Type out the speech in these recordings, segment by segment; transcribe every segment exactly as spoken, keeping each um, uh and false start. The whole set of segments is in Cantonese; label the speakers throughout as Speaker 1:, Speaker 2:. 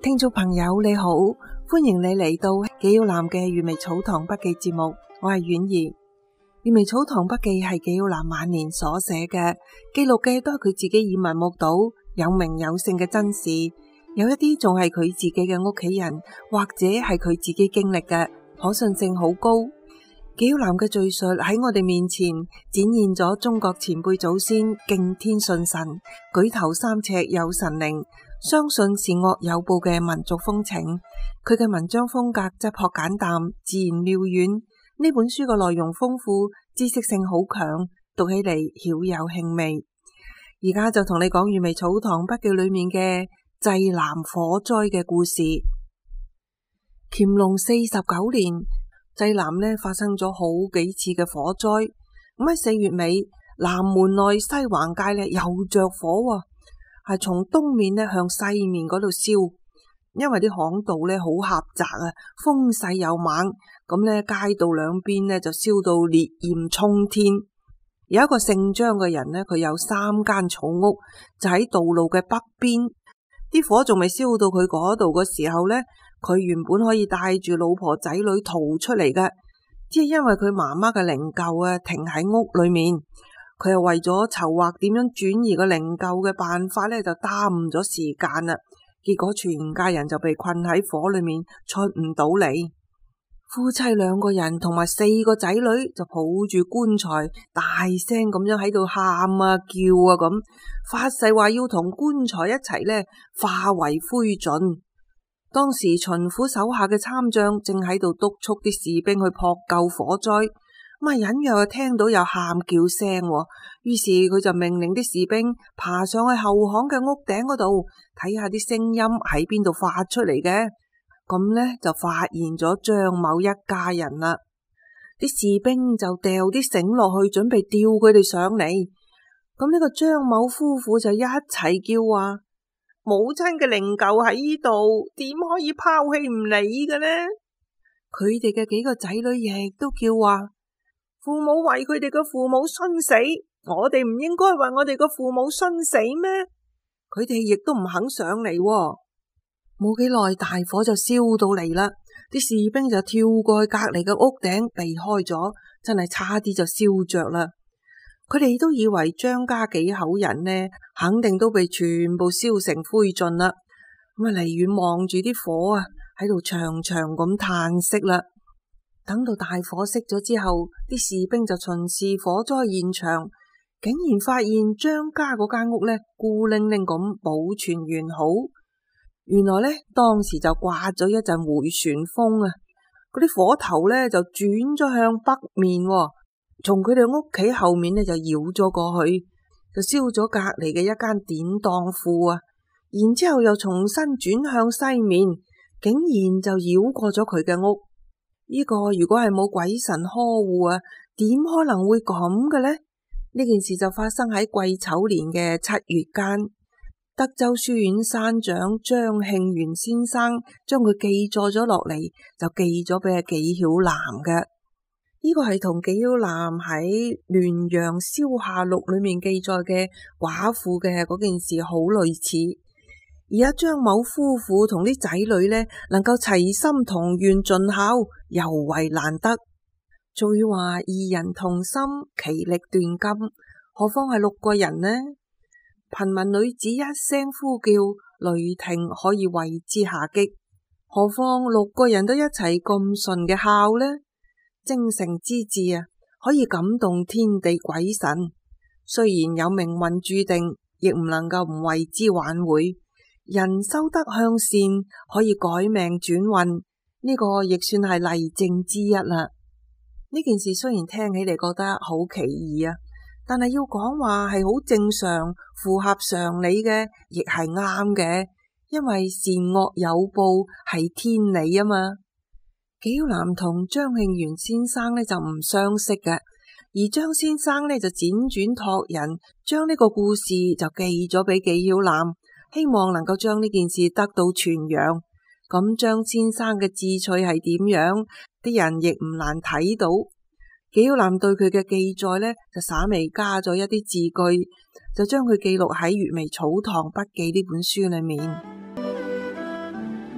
Speaker 1: 聽眾朋友你好，歡迎你嚟到紀曉嵐嘅閱微草堂筆記節目，我係婉兒。閱微草堂筆記係紀曉嵐晚年所寫嘅，記錄嘅都係佢自己耳聞目睹、有名有姓嘅真事，有一啲仲係佢自己嘅屋企人或者係佢自己經歷嘅，可信性好高。紀曉嵐嘅敘述喺我哋面前展現咗中國前輩祖先敬天信神、舉頭三尺有神靈，相信善惡有報嘅民族風情。佢嘅文章風格質樸簡淡，自然妙遠。呢本書嘅內容豐富，知識性好強，讀起嚟曉有興味。而家就同你講閱微草堂筆記裏面嘅濟南火災嘅故事。乾隆四十九年，濟南呢發生咗好幾次嘅火災。咁喺四月尾，南門內西橫街呢又着火喎，係從東面呢向西面嗰度燒。因為啲巷道呢好狹窄啊，風勢又猛，咁呢街道兩邊呢就燒到烈焰衝天。有一個姓張嘅人呢，佢有三間草屋，就喺道路嘅北邊。啲火仲未燒到佢嗰度嘅時候呢，佢原本可以帶住老婆仔女逃出嚟嘅，只係因為佢媽媽嘅靈柩啊停喺屋裏面，佢又為咗籌劃點樣轉移個靈柩嘅辦法呢，就耽誤咗時間啦。結果全家人就被困喺火裏面出唔到嚟。夫妻兩個人同埋四個仔女就抱住棺材，大聲咁樣喺度喊啊叫啊咁，發誓話要同棺材一齊呢化為灰燼。當時巡撫手下嘅參將正喺度督促啲士兵去撲救火災，咁啊隱約聽到有喊叫聲，於是佢就命令啲士兵爬上去後巷嘅屋頂嗰度睇下啲聲音喺邊度發出嚟嘅。咁呢就發現咗張某一家人啦。啲士兵就掉啲繩落去，準備吊佢哋上嚟。咁呢個張某夫婦就一齊叫話：母親嘅靈柩喺呢度，點可以拋棄唔理嘅呢？佢哋嘅幾個仔女亦都叫話：父母為佢哋嘅父母殉死，我哋唔應該為我哋嘅父母殉死咩？佢哋亦都唔肯上嚟。冇幾耐，大火就燒到嚟啦，啲士兵就跳過去隔籬嘅屋頂避開咗，真係差啲就燒着啦。佢哋都以為張家幾口人呢，肯定都被全部燒成灰燼啦。咁啊，離遠望住啲火啊，喺度長長咁嘆息啦。等到大火熄咗之後，啲士兵就巡視火災現場，竟然發現張家嗰間屋呢，孤零零咁保存完好。原來呢，當時就颳咗一陣回旋風啊，嗰啲火頭呢就轉咗向北面，從佢哋屋企後面呢就繞咗過去，就燒咗隔籬嘅一間典當庫啊。然之後又重新轉向西面，竟然就繞過咗佢嘅屋。呢個如果係冇鬼神呵護啊，點可能會咁嘅呢？呢件事就發生喺癸丑年嘅七月間。德州書院山長張慶元先生將佢記載咗落嚟，就記咗俾阿紀曉嵐嘅。呢個係同紀曉嵐喺《聯陽消夏錄》裏面記載嘅寡婦嘅嗰件事好類似。而阿張某夫婦同啲仔女呢，能夠齊心同願盡孝，尤為難得。俗語話二人同心，其力斷金，何況係六個人呢？貧民女子一聲呼叫，雷霆可以為之下擊，何況六個人都一齊咁純嘅孝呢？精誠之至啊，可以感動天地鬼神。雖然有命運注定，亦唔能夠唔為之挽回。人修德向善，可以改命轉運，呢個亦算係例證之一啦。呢件事雖然聽起嚟覺得好奇異啊，但係要講話係好正常、符合常理嘅，亦係啱嘅，因為善惡有報係天理啊嘛。紀曉嵐同張慶元先生呢就唔相識嘅，而張先生呢就輾轉託人將呢個故事就寄咗俾紀曉嵐，希望能夠將呢件事得到傳揚。咁張先生嘅智趣係點樣，啲人亦唔難睇到。紀曉嵐對佢嘅記載呢，就稍微加咗一啲字句，就將佢記錄喺閱微草堂筆記呢本書裏面。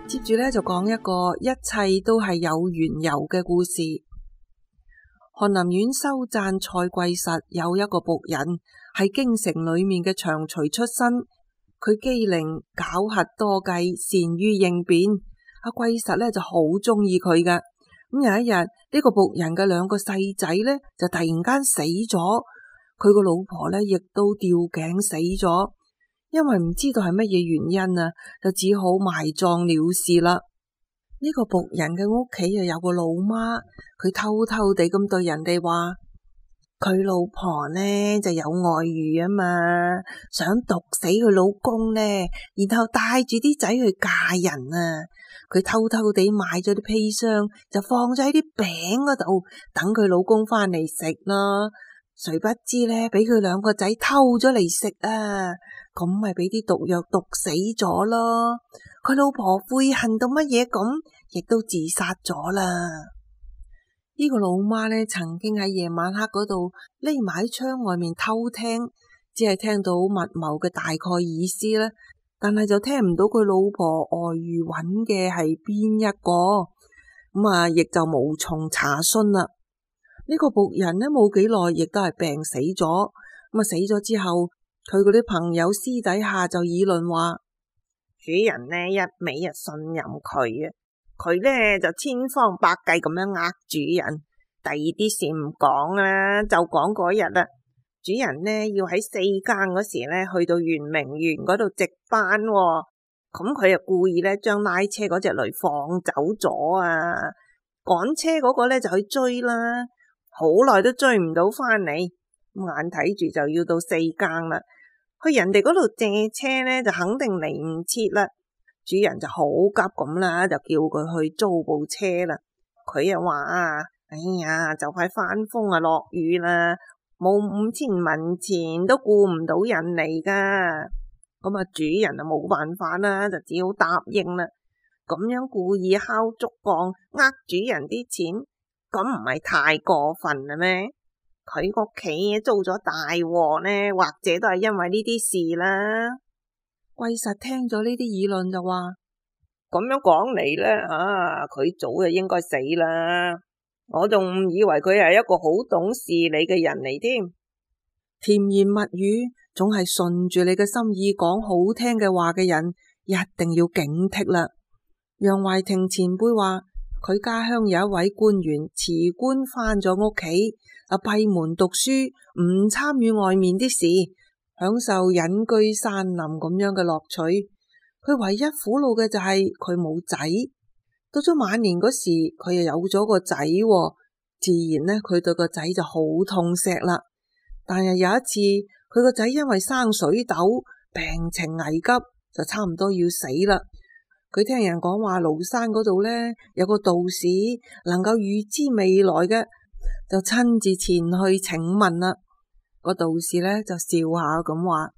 Speaker 1: 接住咧就講一個一切都係有緣由嘅故事。翰林院修撰蔡貴實有一個僕人，係京城裏面嘅長隨出身，佢機靈狡猾多計，善於應變。阿貴實咧就好中意佢㗎。咁有一日，呢個僕人嘅兩個細仔咧就突然間死咗，佢個老婆咧亦都吊頸死咗。因為唔知道係乜嘢原因啊，就只好埋葬了事啦。呢個僕人嘅屋企又有個老媽，佢偷偷地咁對人哋話，佢老婆呢就有外遇啊嘛，想毒死佢老公呢，然後帶住啲仔去嫁人啊。佢偷偷地買咗啲砒霜，就放咗喺啲餅嗰度，等佢老公翻嚟食啦。誰不知呢，俾佢兩個仔偷咗嚟食啊！咁咪俾啲毒藥毒死咗咯。佢老婆悔恨到乜嘢咁，亦都自殺咗啦。呢個老媽呢，曾經喺夜晚黑嗰度匿埋喺窗外面偷聽，只係聽到密謀嘅大概意思啦，但係就聽唔到佢老婆外遇揾嘅係邊一個，咁啊亦就無從查詢啦。呢個僕人呢，冇幾耐，亦都係病死咗。咁啊死咗之後，佢嗰啲朋友私底下就議論話，主人呢一味啊信任佢啊，佢呢就千方百計咁樣呃主人。第二啲事唔講啦，就講嗰日啦，主人呢要喺四更嗰時呢去到圓明園嗰度值班，咁佢又故意呢將拉車嗰隻驢放走咗啊，趕車嗰個呢就去追啦。好耐都追唔到翻嚟，眼睇住就要到四更啦。去人哋嗰度借車呢，就肯定嚟唔切啦。主人就好急咁啦，就叫佢去租部車啦。佢又話啊，哎呀，就快翻風啊，落雨啦，冇五千文錢都顧唔到人嚟噶。咁啊，主人啊冇辦法啦，就只好答應啦。咁樣故意敲竹槓，呃主人啲錢。咁唔係太過分啦咩？佢屋企遭咗大禍呢，或者都係因為呢啲事啦。貴實聽咗呢啲議論就話，咁樣講嚟呢，啊，佢早就應該死啦。我仲誤以為佢係一個好懂事理嘅人嚟添。甜言蜜語總係順住你嘅心意講好聽嘅話嘅人，一定要警惕啦。楊懷庭前輩話，佢家鄉有一位官員辭官返咗屋企，啊閉門讀書，唔參與外面啲事，享受隱居山林咁樣嘅樂趣。佢唯一苦惱嘅就係佢冇仔。到咗晚年嗰時，佢又有咗個仔，自然呢，佢對個仔就好痛錫啦。但係有一次，佢個仔因為生水痘，病情危急，就差唔多要死啦。佢聽人講話，廬山嗰度呢有個道士能夠預知未來嘅，就親自前去請問啦。個道士呢就笑下咁話：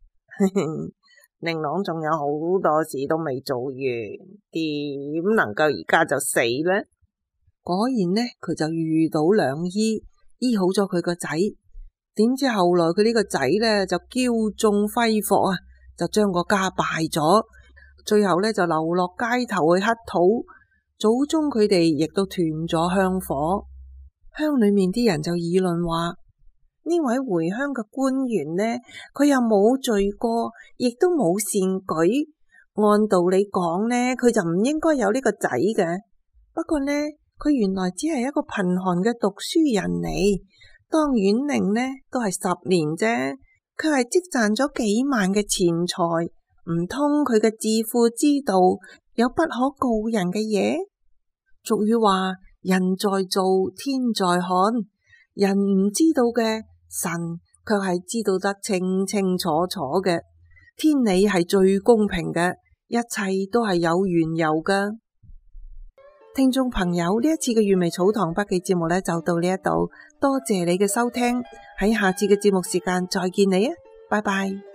Speaker 1: 令郎仲有好多事都未做完，點能夠而家就死呢？果然呢，佢就遇到良醫，醫好咗佢個仔。點知後來佢呢個仔呢就驕縱揮霍啊，就將個家敗咗。最後呢，就流落街頭去乞討，祖宗佢哋亦都斷咗香火。鄉裏面啲人就議論話，呢位回鄉嘅官員呢，佢又冇罪過，亦都冇善舉，按道理講呢，佢就唔應該有呢個仔嘅。不過呢，佢原來只係一個貧寒嘅讀書人嚟，當縣令呢都係十年啫，佢係積賺咗幾萬嘅錢財。唔通佢嘅致富之道有不可告人嘅嘢？俗語話，人在做，天在看。人唔知道嘅，神卻係知道得清清楚楚嘅。天理係最公平嘅，一切都係有緣由㗎。聽眾朋友，呢一次嘅粵微草堂筆記節目呢，就到呢一度，多謝你嘅收聽，喺下次嘅節目時間再見你啊，拜拜。